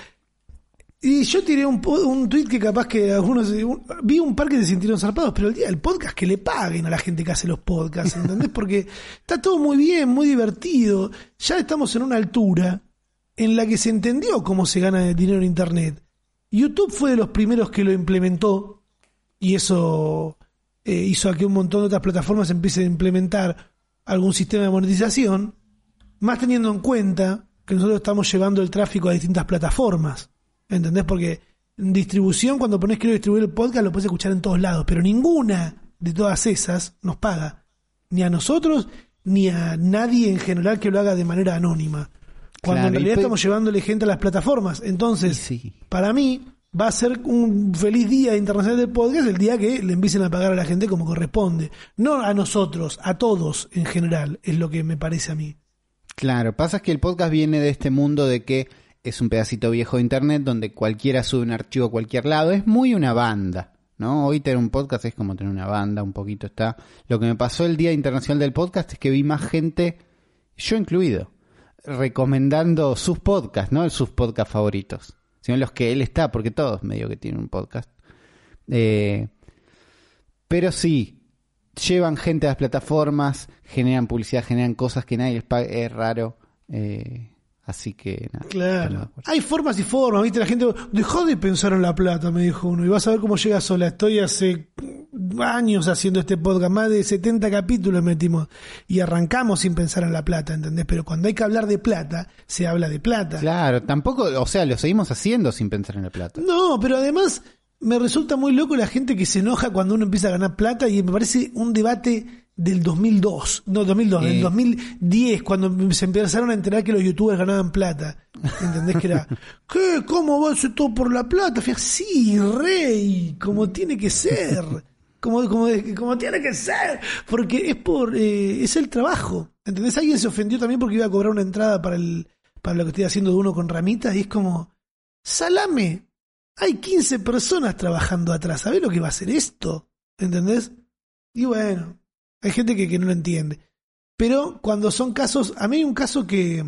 Y yo tiré un, un tweet que capaz que algunos... Un, vi un par que se sintieron zarpados, pero el día del podcast que le paguen a la gente que hace los podcasts, ¿entendés? Porque está todo muy bien, muy divertido. Ya estamos en una altura en la que se entendió cómo se gana dinero en internet. YouTube fue de los primeros que lo implementó y eso eh, hizo a que un montón de otras plataformas empiecen a implementar algún sistema de monetización, más teniendo en cuenta que nosotros estamos llevando el tráfico a distintas plataformas, ¿entendés? Porque en distribución, cuando ponés quiero distribuir el podcast, lo puedes escuchar en todos lados, pero ninguna de todas esas nos paga, ni a nosotros, ni a nadie en general que lo haga de manera anónima. Cuando claro, en realidad pe- estamos llevándole gente a las plataformas. Entonces, sí. para mí, va a ser un feliz día internacional del podcast el día que le empiecen a pagar a la gente como corresponde. No a nosotros, a todos en general, es lo que me parece a mí. Claro, pasa que el podcast viene de este mundo de que es un pedacito viejo de internet donde cualquiera sube un archivo a cualquier lado. Es muy una banda, ¿no? Hoy tener un podcast es como tener una banda, un poquito está. Lo que me pasó el Día Internacional del Podcast es que vi más gente, yo incluido, recomendando sus podcasts, no sus podcasts favoritos, sino los que él está, porque todos medio que tienen un podcast. Eh, pero sí, llevan gente a las plataformas, generan publicidad, generan cosas que nadie les paga, es raro. Eh, así que nada. Claro. Hay formas y formas, ¿viste? La gente, dejó de pensar en la plata, me dijo uno, y vas a ver cómo llega sola. Estoy hace años haciendo este podcast, más de setenta capítulos metimos y arrancamos sin pensar en la plata, ¿entendés? Pero cuando hay que hablar de plata, se habla de plata. Claro, tampoco, o sea, lo seguimos haciendo sin pensar en la plata. No, pero además me resulta muy loco la gente que se enoja cuando uno empieza a ganar plata y me parece un debate del dos mil dos, no dos mil dos, eh. del dos mil diez, cuando se empezaron a enterar que los youtubers ganaban plata. ¿Entendés? Que era, ¿qué? ¿Cómo va a ser todo por la plata? Fíjate, sí, rey, como tiene que ser. Como, como, como tiene que ser, porque es por eh, es el trabajo, ¿entendés? Alguien se ofendió también porque iba a cobrar una entrada para el para lo que estoy haciendo de uno con ramitas y es como, salame, hay quince personas trabajando atrás, ¿sabés lo que va a ser esto? ¿Entendés? Y bueno, hay gente que, que no lo entiende, pero cuando son casos, a mí hay un caso que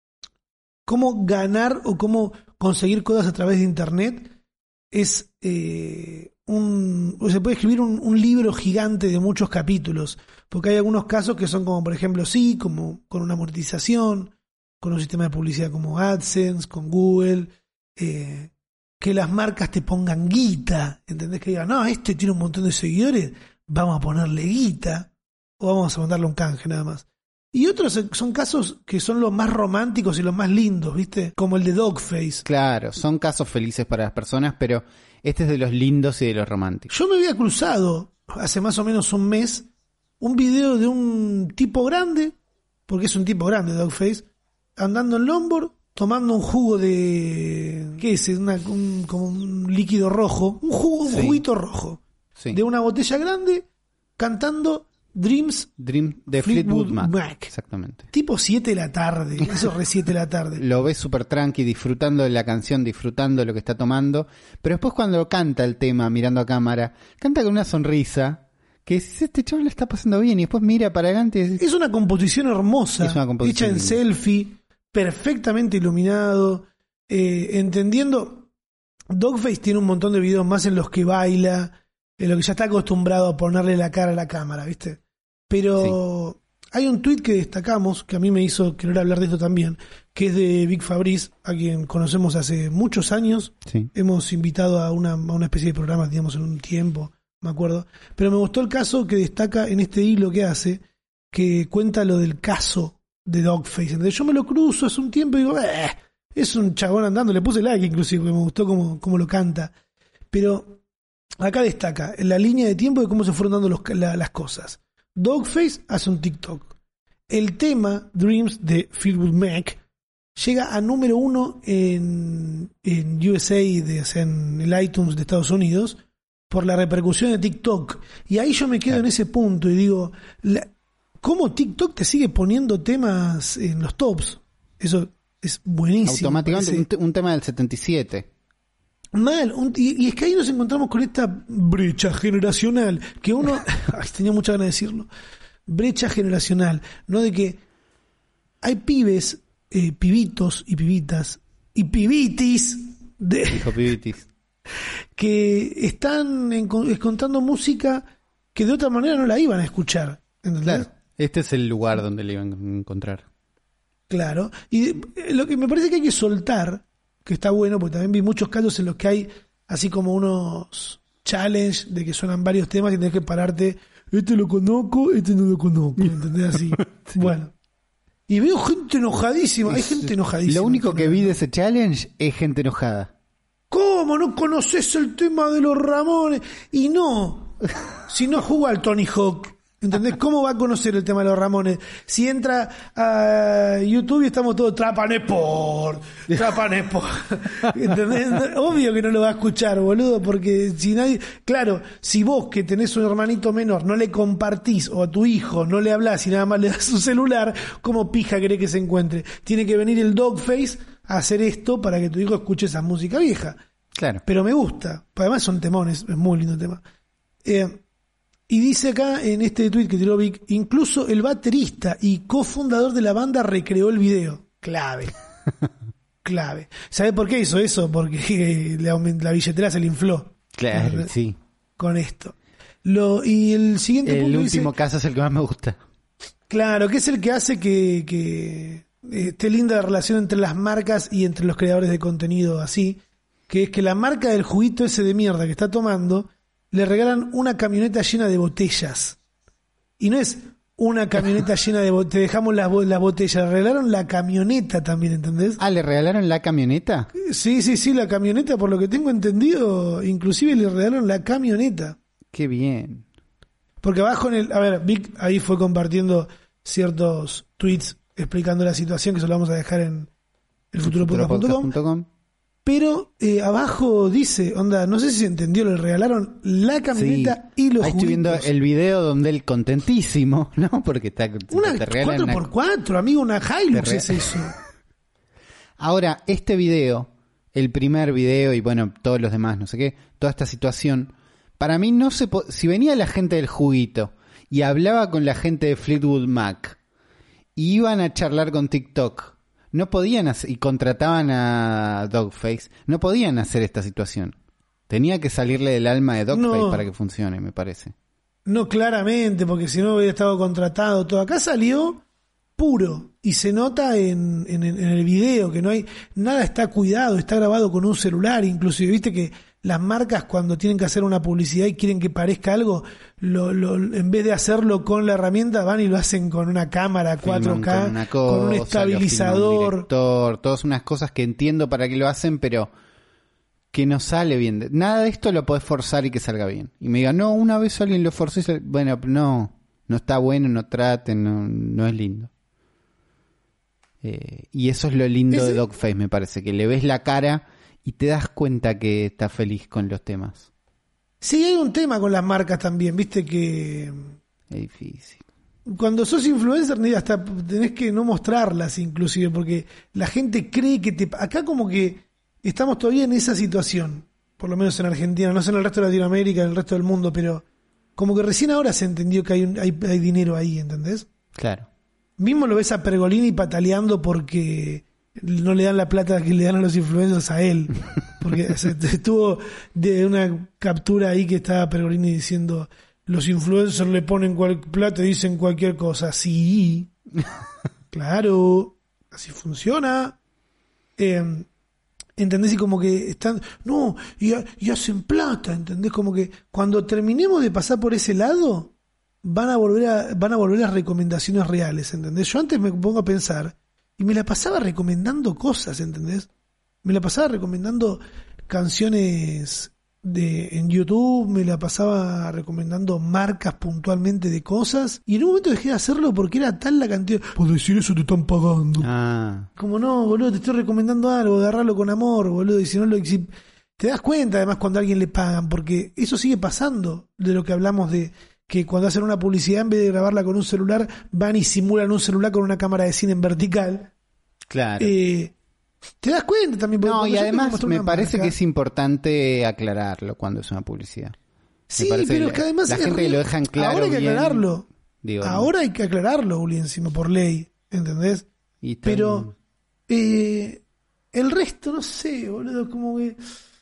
cómo ganar o cómo conseguir cosas a través de internet es eh, un, se puede escribir un, un libro gigante de muchos capítulos, porque hay algunos casos que son como, por ejemplo, sí, como con una amortización, con un sistema de publicidad como AdSense, con Google, eh, que las marcas te pongan guita, ¿entendés? Que digan, no, este tiene un montón de seguidores, vamos a ponerle guita, o vamos a mandarle un canje nada más. Y otros son casos que son los más románticos y los más lindos, ¿viste? Como el de Dogface. Claro, son casos felices para las personas, pero este es de los lindos y de los románticos. Yo me había cruzado hace más o menos un mes un video de un tipo grande, porque es un tipo grande Dogface, andando en longboard, tomando un jugo de... ¿qué es? Una, un, como un líquido rojo, un jugo, un sí. juguito rojo, sí. de una botella grande, cantando Dreams Dream de Fleetwood Fleetwood Mac. Mac. Exactamente. Tipo siete de la tarde, eso re siete de la tarde. Lo ves súper tranqui, disfrutando de la canción, disfrutando de lo que está tomando, pero después cuando canta el tema, mirando a cámara, canta con una sonrisa, que dices, este chaval lo está pasando bien, y después mira para adelante y decís, Es una composición hermosa, Es una composición hecha en linda. selfie, perfectamente iluminado, eh, entendiendo. Dogface tiene un montón de videos más en los que baila, en lo que ya está acostumbrado a ponerle la cara a la cámara, ¿viste? Pero sí. Hay un tuit que destacamos, que a mí me hizo querer hablar de esto también, que es de Vic Fabriz, a quien conocemos hace muchos años. sí. Hemos invitado a una, a una especie de programa, digamos, en un tiempo, me acuerdo. Pero me gustó el caso que destaca en este hilo que hace, que cuenta lo del caso de Dogface. Entonces yo me lo cruzo hace un tiempo y digo, eh, es un chabón andando, le puse like inclusive, porque me gustó cómo, cómo lo canta. Pero acá destaca, en la línea de tiempo de cómo se fueron dando los, la, las cosas. Dogface hace un TikTok. el tema Dreams de Fleetwood Mac llega a número uno en, en U S A, de, o sea, en el iTunes de Estados Unidos, por la repercusión de TikTok. Y ahí yo me quedo claro. en ese punto y digo, la, ¿cómo TikTok te sigue poniendo temas en los tops? Eso es buenísimo. Automáticamente un, un tema del setenta y siete. Mal, un, y, y es que ahí nos encontramos con esta brecha generacional, que uno, ay, tenía mucha ganas de decirlo, brecha generacional, ¿no? De que hay pibes, eh, pibitos y pibitas, y pibitis, de, Hijo pibitis, que están en, encontrando música que de otra manera no la iban a escuchar, ¿entendés? Claro, este es el lugar donde la iban a encontrar. Claro, y lo que me parece que hay que soltar, que está bueno, porque también vi muchos casos en los que hay así como unos challenge de que suenan varios temas y tenés que pararte, este lo conozco, este no lo conozco, ¿entendés? Así. Sí. Bueno. Y veo gente enojadísima, hay gente enojadísima. Lo único que vi de ese challenge es gente enojada. ¿Cómo no conoces el tema de los Ramones? Y no, si no jugó al Tony Hawk, ¿entendés? ¿Cómo va a conocer el tema de los Ramones? Si entra a YouTube y estamos todos Trapanesport, Trapanesport, ¿entendés? Obvio que no lo va a escuchar, boludo, porque si nadie, claro, si vos que tenés un hermanito menor no le compartís, o a tu hijo no le hablás y nada más le das su celular, ¿cómo pija querés que se encuentre? Tiene que venir el Dogface a hacer esto para que tu hijo escuche esa música vieja. Claro. Pero me gusta, además son temones, es muy lindo el tema. Eh, Y dice acá en este tweet que tiró Vic, incluso el baterista y cofundador de la banda recreó el video. Clave. Clave. ¿Sabe por qué hizo eso? Porque la, la billetera se le infló. Claro, con, sí. Con esto. Lo, y el siguiente el punto último dice, caso es el que más me gusta. Claro, que es el que hace que, que esté linda la relación entre las marcas y entre los creadores de contenido así. Que es que la marca del juguito ese de mierda que está tomando le regalan una camioneta llena de botellas. Y no es una camioneta llena de botellas, te dejamos las, las botellas, le regalaron la camioneta también, ¿entendés? Ah, ¿le regalaron la camioneta? Sí, sí, sí, la camioneta, por lo que tengo entendido, inclusive le regalaron la camioneta. Qué bien. Porque abajo en el, a ver, Vic ahí fue compartiendo ciertos tweets explicando la situación, que se lo vamos a dejar en el futuro podcast punto com. Pero eh, abajo dice, onda, no sé si se entendió, le regalaron la camioneta sí, y los ahí juguitos. Estoy viendo el video donde él contentísimo, ¿no? Porque está, una cuatro por cuatro, amigo, una Hilux es eso. Ahora, este video, el primer video y bueno, todos los demás, no sé qué, toda esta situación, para mí no se po- si venía la gente del juguito y hablaba con la gente de Fleetwood Mac y iban a charlar con TikTok, no podían hacer, y contrataban a Dogface, no podían hacer esta situación. Tenía que salirle del alma de Dogface no, para que funcione, me parece. No, claramente, porque si no hubiera estado contratado todo. Acá salió puro y se nota en, en, en el video que no hay nada, está cuidado, está grabado con un celular, inclusive viste que las marcas cuando tienen que hacer una publicidad y quieren que parezca algo, lo, lo, en vez de hacerlo con la herramienta van y lo hacen con una cámara cuatro K, con, una cosa, con un estabilizador, un director, todas unas cosas que entiendo para qué lo hacen, pero que no sale bien. Nada de esto lo podés forzar y que salga bien. Y me digan, no, una vez alguien lo forzó y sal... bueno, no, no está bueno, no traten, no, no es lindo. Eh, y eso es lo lindo ¿Ese? de Dogface, me parece, que le ves la cara y te das cuenta que está feliz con los temas. Sí, hay un tema con las marcas también, viste que... Es difícil. Cuando sos influencer, hasta tenés que no mostrarlas inclusive, porque la gente cree que te... Acá como que estamos todavía en esa situación, por lo menos en Argentina, no sé en el resto de Latinoamérica, en el resto del mundo, pero como que recién ahora se entendió que hay, un, hay, hay dinero ahí, ¿entendés? Claro. Mismo lo ves a Pergolini pataleando porque no le dan la plata que le dan a los influencers a él. Porque se, estuvo de una captura ahí que estaba Pergolini diciendo, los influencers le ponen cual, plata y dicen cualquier cosa. Sí, claro, así funciona. Eh, ¿Entendés? Y como que están, no, y, y hacen plata, ¿entendés? Como que cuando terminemos de pasar por ese lado, van a volver a, van a volver las recomendaciones reales, ¿entendés? Yo antes me pongo a pensar y me la pasaba recomendando cosas, ¿entendés? Me la pasaba recomendando canciones de en YouTube, me la pasaba recomendando marcas puntualmente de cosas, y en un momento dejé de hacerlo porque era tal la cantidad. Por decir eso te están pagando. Ah. Como no, boludo, te estoy recomendando algo, agarrarlo con amor, boludo, y si no lo... Si, te das cuenta además cuando a alguien le pagan, porque eso sigue pasando, de lo que hablamos de que cuando hacen una publicidad, en vez de grabarla con un celular, van y simulan un celular con una cámara de cine en vertical. Claro. Eh, te das cuenta también. No, y además me una parece marca, que es importante aclararlo cuando es una publicidad. Sí, pero que además la es gente re... que lo deja en claro. Ahora hay que bien, aclararlo. Digo, Ahora hay que aclararlo, Uli, encima por ley, ¿entendés? y está Pero eh, el resto, no sé, boludo, como que...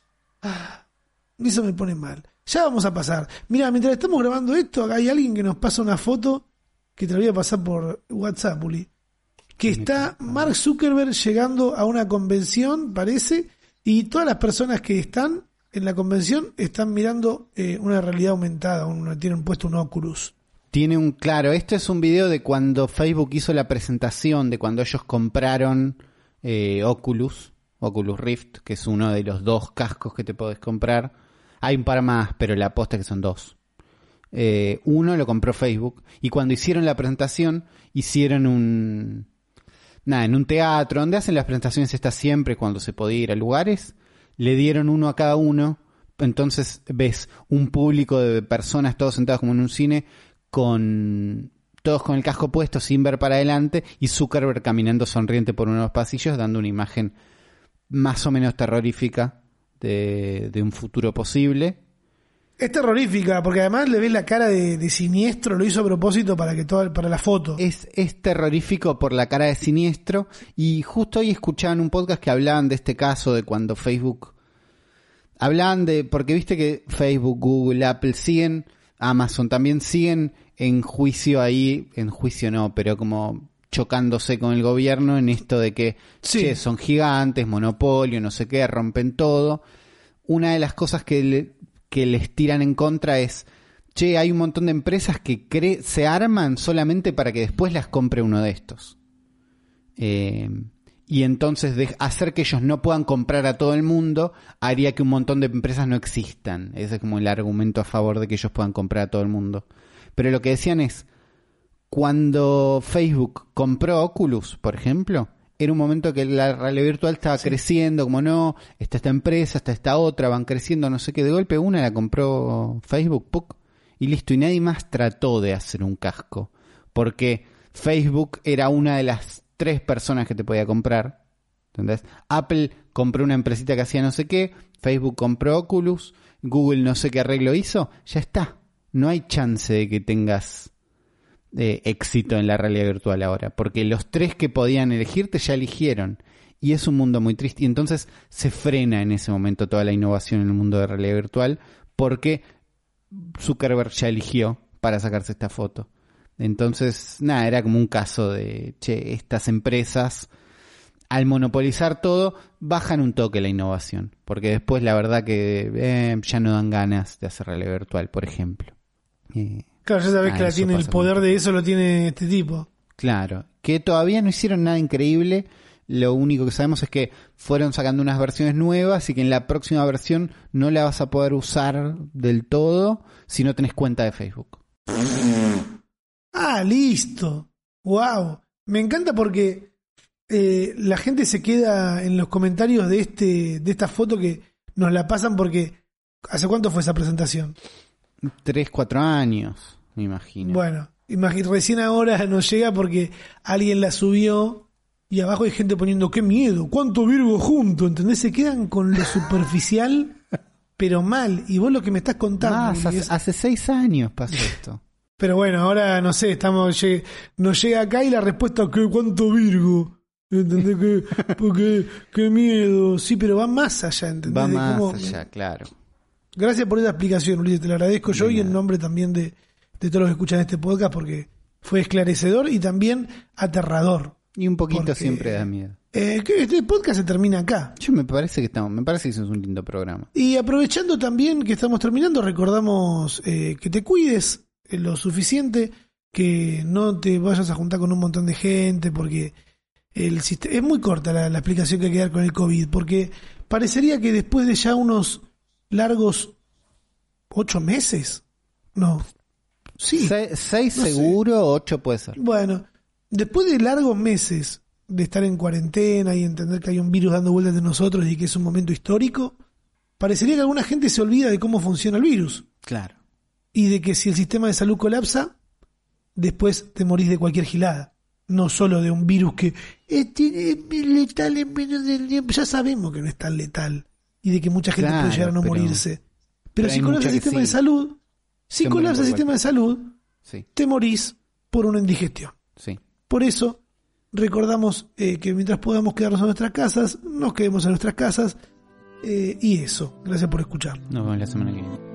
Ah, eso me pone mal. Ya vamos a pasar. Mira, mientras estamos grabando esto, acá hay alguien que nos pasa una foto que te la voy a pasar por WhatsApp, Uli. Que está Mark Zuckerberg llegando a una convención, parece, y todas las personas que están en la convención están mirando eh, una realidad aumentada, un, tienen puesto un Oculus. Tiene un, claro, esto es un video de cuando Facebook hizo la presentación, de cuando ellos compraron eh, Oculus, Oculus Rift, que es uno de los dos cascos que te podés comprar. Hay un par más, pero la aposta es que son dos. Eh, uno lo compró Facebook, y cuando hicieron la presentación, hicieron un... Nada, en un teatro, donde hacen las presentaciones estas siempre, cuando se podía ir a lugares, le dieron uno a cada uno. Entonces ves un público de personas todos sentados como en un cine, con todos con el casco puesto sin ver para adelante, y Zuckerberg caminando sonriente por unos pasillos, dando una imagen más o menos terrorífica de, de un futuro posible. Es terrorífica, porque además le ves la cara de, de siniestro, lo hizo a propósito para que todo, para la foto. Es, es terrorífico por la cara de siniestro, y justo hoy escuchaban un podcast que hablaban de este caso, de cuando Facebook... Hablaban de... Porque viste que Facebook, Google, Apple siguen, Amazon también siguen en juicio ahí, en juicio no, pero como chocándose con el gobierno en esto de que sí. che, son gigantes, monopolio, no sé qué, rompen todo. Una de las cosas que, le, que les tiran en contra es, che, hay un montón de empresas que cre- se arman solamente para que después las compre uno de estos. Eh, y entonces de hacer que ellos no puedan comprar a todo el mundo haría que un montón de empresas no existan. Ese es como el argumento a favor de que ellos puedan comprar a todo el mundo. Pero lo que decían es, cuando Facebook compró Oculus, por ejemplo, era un momento que la realidad virtual estaba sí. creciendo, como no, está esta empresa, está esta otra, van creciendo, no sé qué, de golpe una la compró Facebook, ¡puc! Y listo, y nadie más trató de hacer un casco, porque Facebook era una de las tres personas que te podía comprar, ¿entendés? Apple compró una empresita que hacía no sé qué, Facebook compró Oculus, Google no sé qué arreglo hizo, ya está, no hay chance de que tengas eh, éxito en la realidad virtual ahora, porque los tres que podían elegirte ya eligieron, y es un mundo muy triste, y entonces se frena en ese momento toda la innovación en el mundo de realidad virtual, porque Zuckerberg ya eligió para sacarse esta foto. Entonces, nada, era como un caso de, che, estas empresas, al monopolizar todo, bajan un toque la innovación, porque después la verdad que eh, ya no dan ganas de hacer realidad virtual, por ejemplo. Eh, claro, ya sabes ah, que la tiene el poder de eso, lo tiene este tipo. Claro, que todavía no hicieron nada increíble. Lo único que sabemos es que fueron sacando unas versiones nuevas y que en la próxima versión no la vas a poder usar del todo si no tenés cuenta de Facebook. Ah, listo. Wow. Me encanta porque eh, la gente se queda en los comentarios de este de esta foto que nos la pasan porque ¿hace cuánto fue esa presentación? Tres, cuatro años, me imagino. Bueno, imag- recién ahora nos llega porque alguien la subió y abajo hay gente poniendo qué miedo, cuánto Virgo junto, ¿entendés? Se quedan con lo superficial, pero mal. Y vos lo que me estás contando. Ah, hace, es... hace seis años pasó esto. Pero bueno, ahora no sé, estamos lleg- nos llega acá y la respuesta ¿qué, cuánto Virgo? ¿Entendés? ¿Qué, porque, qué miedo. Sí, pero va más allá, ¿entendés? Va De más cómo... allá, claro. Gracias por esa explicación, Ulises, te lo agradezco yo De y en nada. nombre también de, de todos los que escuchan este podcast porque fue esclarecedor y también aterrador. Y un poquito Porque, siempre da miedo. Eh, que este podcast se termina acá. Yo me parece que estamos, me parece que eso es un lindo programa. Y aprovechando también que estamos terminando, recordamos eh, que te cuides eh, lo suficiente, que no te vayas a juntar con un montón de gente, porque el sistema, es muy corta la, la explicación que hay que dar con el COVID, porque parecería que después de ya unos largos ocho meses. No. Sí. Se- seis no sé. seguro, ocho puede ser. Bueno, después de largos meses de estar en cuarentena y entender que hay un virus dando vueltas de nosotros y que es un momento histórico, parecería que alguna gente se olvida de cómo funciona el virus Claro. y de que si el sistema de salud colapsa, después te morís de cualquier gilada. No solo de un virus que es, tiene- es letal en menos del tiempo. Ya sabemos que no es tan letal y de que mucha gente Claro, puede llegar a no pero- morirse. Pero, pero si hay colapsa mucha el que sistema de sí. salud, si Se mueren colapsa el por sistema de salud, Sí, te morís por una indigestión. sí. Por eso, recordamos eh, que mientras podamos quedarnos en nuestras casas, nos quedemos en nuestras casas. Eh, y eso. Gracias por escuchar. Nos vemos la semana que viene.